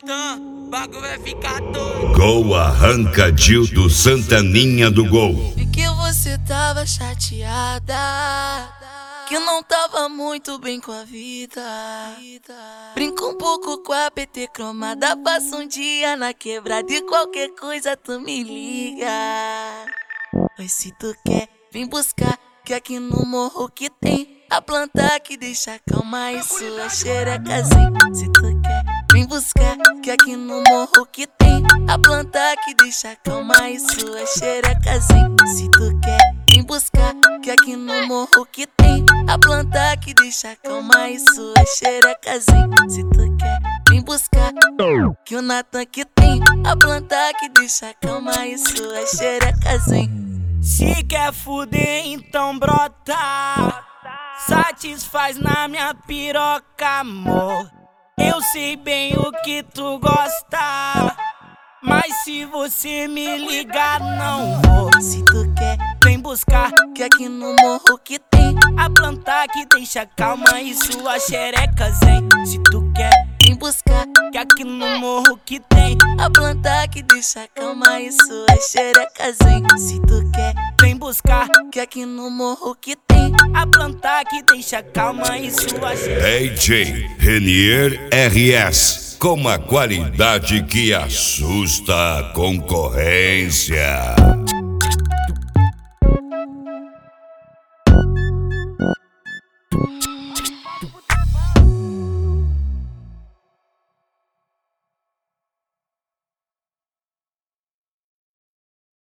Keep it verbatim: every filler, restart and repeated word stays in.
Natan, bagulho vai ficar doido. Gol arranca Dildo Santaninha do gol. Vi que você tava chateada, que não tava muito bem com a vida. Brinca um pouco com a P T cromada, passa um dia na quebrada e qualquer coisa tu me liga. Oi, se tu quer, vem buscar, que aqui no morro que tem a planta que deixa calma e sua xerecazinha. Se tu quer, vem buscar, que aqui no morro que tem a planta que deixa calma e sua xerecazinha. Se tu quer, vem buscar, que aqui no morro que tem a planta que deixa calma e sua xerecazinha. Se tu quer, vem buscar, que o Natan que tem a planta que deixa calma e sua xerecazinha. Se quer fuder, então brota, satisfaz na minha piroca, amor. Eu sei bem o que tu gosta, mas se você me ligar, não vou. Se tu quer, Vem buscar, que aqui no morro que tem a planta que deixa calma e sua xereca zen. Se tu quer, vem buscar, que aqui no morro que tem a planta que deixa calma e sua xerecazinha. Se tu quer, Vem buscar, que aqui no morro que tem a planta que deixa calma e sua xereca. D J Renier R S, com a qualidade que assusta a concorrência.